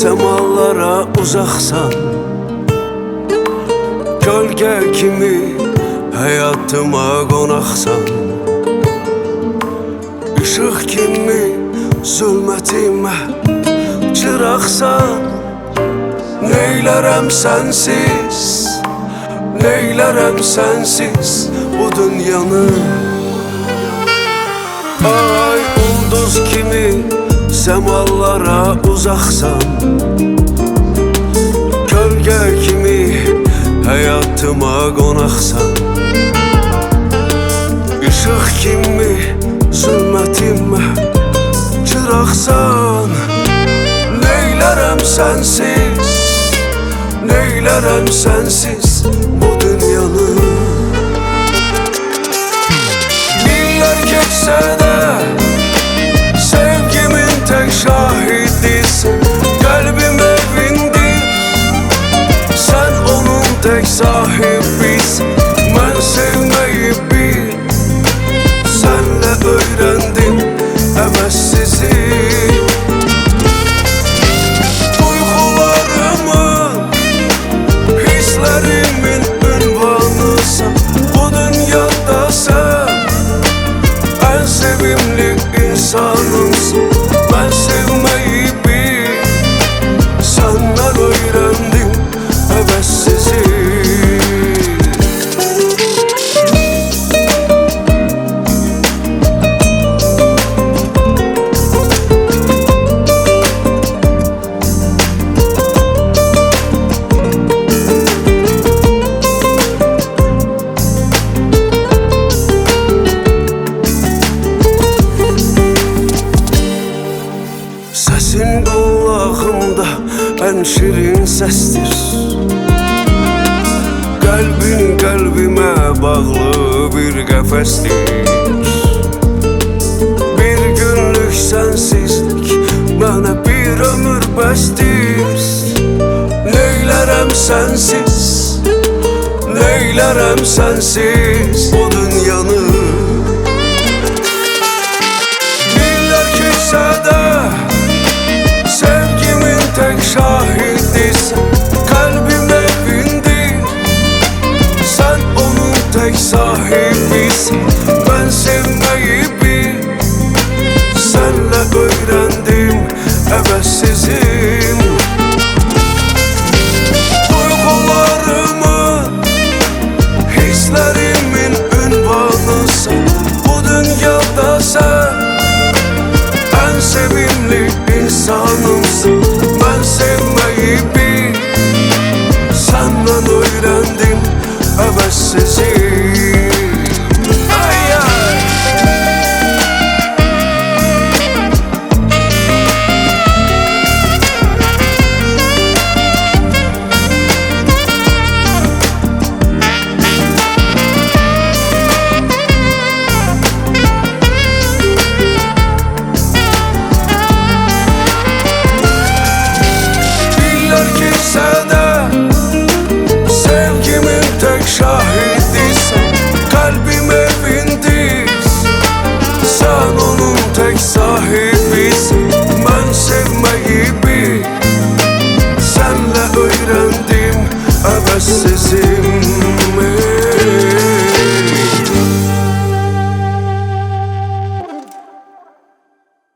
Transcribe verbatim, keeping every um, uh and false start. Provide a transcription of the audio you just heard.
Semalara uzaksan, gölge kimi hayatıma konaksan, ışık kimi zulmetime çıraqsan, neylərəm sensiz, neylərəm sensiz bu dünyanı. Ay ulduz kimi semalara uzaksan, gölge kimi hayatıma konaksan, ışık kimi zulmetime çıraqsan, neylərəm sensiz, neylərəm sensiz bu dünyanı. Yıllar geçse de sevgimin tek şahidisin. Kalbim evindir, sen onun tek sahibisin. Ben sevmeyi bil, senle öğrendim emessizi. Duygularımın, hislerimin ünvanısın. Bu dünyada sen en sevimli insanımsın. Ben sevmeyi bil, senden öğrendim hevessizi. Sesin kulağımda en şirin sestir. Kalbin kalbime bağlı bir kafestir. Bir günlük sensizlik bana bir ömür bestir. Neylərəm sensiz, neylərəm sensiz bu dünyanı. Yıllar geçse de sevgimin tek şahidisin. Kalbim evindir, sen onun tek sahibisin. Ben sevmeyi bil, senle öğrendim ebessizim. Duygularımın, hislerimin ünvanısın. Bu dünyada sen en sevimli insanımsın. Ben sevmeyi bil, senden öğrendim hevessizi. Ay ay. Sevgimin tek şahidisin. Kalbim evindir, sen onun tek sahibisin. Ben sevmeyi bil, senle öğrendim ebessizi.